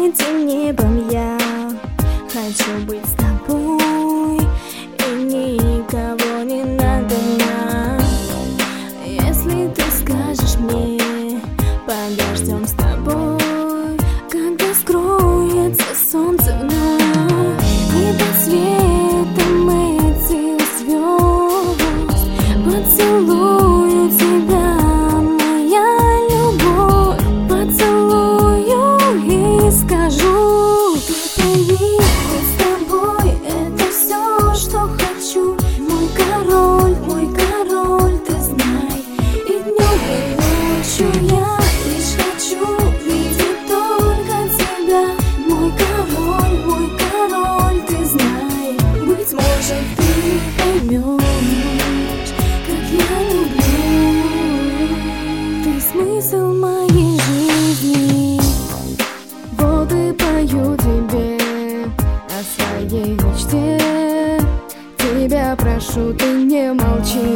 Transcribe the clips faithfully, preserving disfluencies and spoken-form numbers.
этим небом я хочу быть с тобой, и никого не надо нам. Если ты скажешь мне, подождем с тобой, когда скроется солнце вновь, и под светом этих звезд поцелую тебя, моя любовь, поцелую и скажу: ты пойми, быть с тобой — это все, что хочу. Мой король, мой король, ты знай, и днем, и ночью я лишь хочу видеть только тебя. Мой король, мой король, ты знай, быть может, ты поймешь, как я люблю. Ты смысл моей жизни, вот и пою тебе о своей мечте. Тебя прошу, ты не молчи.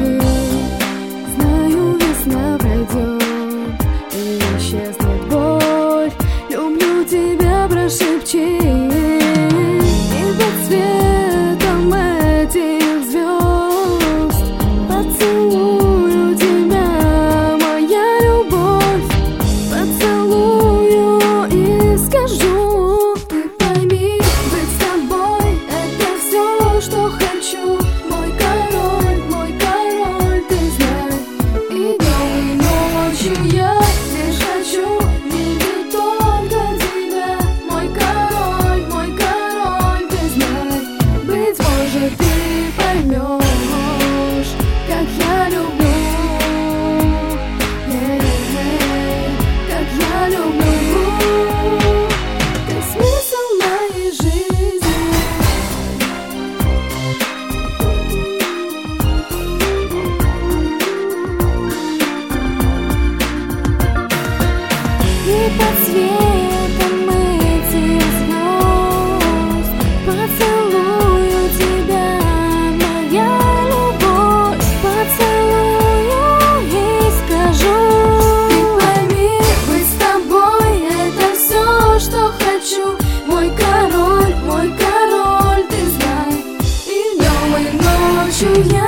Знаю, весна пройдет и исчезнет боль. Люблю тебя, прошепчи. И под светом этих звезд поцелую тебя, моя любовь, поцелую и скажу: ты пойми, быть с тобой — это все, что хочу. Мой король, мой король, ты знай, и днем, и ночью я лишь хочу видеть только тебя. Мой король, мой король, ты знай, быть может, ты поймешь, как я люблю. Эй, как я люблю. Ты смысл моей жизни. И под светом этих звезд поцелую тебя, моя любовь, поцелую и скажу: ты пойми, быть с тобой — это все, что хочу. Мой король, мой король, ты знай, и днем, и ночью я